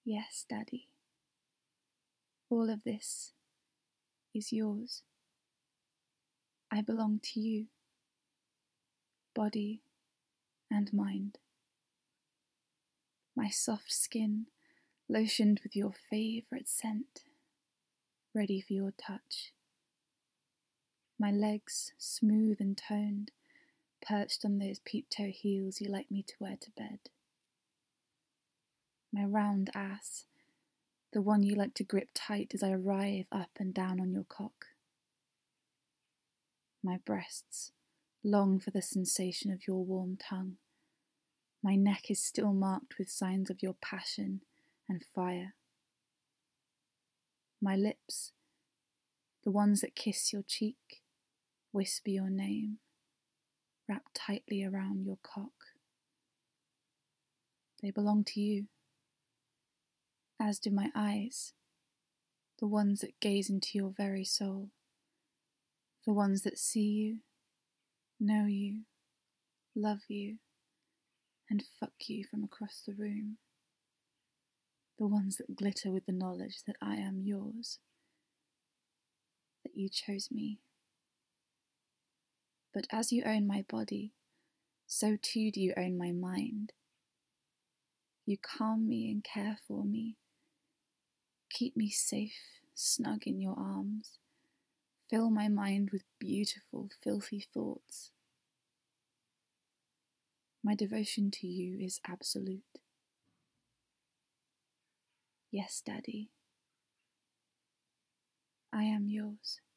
Yes, Daddy. All of this is yours. I belong to you, body and mind. My soft skin lotioned with your favourite scent, ready for your touch. My legs smooth and toned, perched on those peep-toe heels you like me to wear to bed. My round ass, the one you like to grip tight as I writhe up and down on your cock. My breasts long for the sensation of your warm tongue. My neck is still marked with signs of your passion and fire. My lips, the ones that kiss your cheek, whisper your name, wrapped tightly around your cock. They belong to you, as do my eyes, the ones that gaze into your very soul, the ones that see you, know you, love you, and fuck you from across the room, the ones that glitter with the knowledge that I am yours, that you chose me. But as you own my body, so too do you own my mind. You calm me and care for me, keep me safe, snug in your arms, fill my mind with beautiful, filthy thoughts. My devotion to you is absolute. Yes, Daddy, I am yours.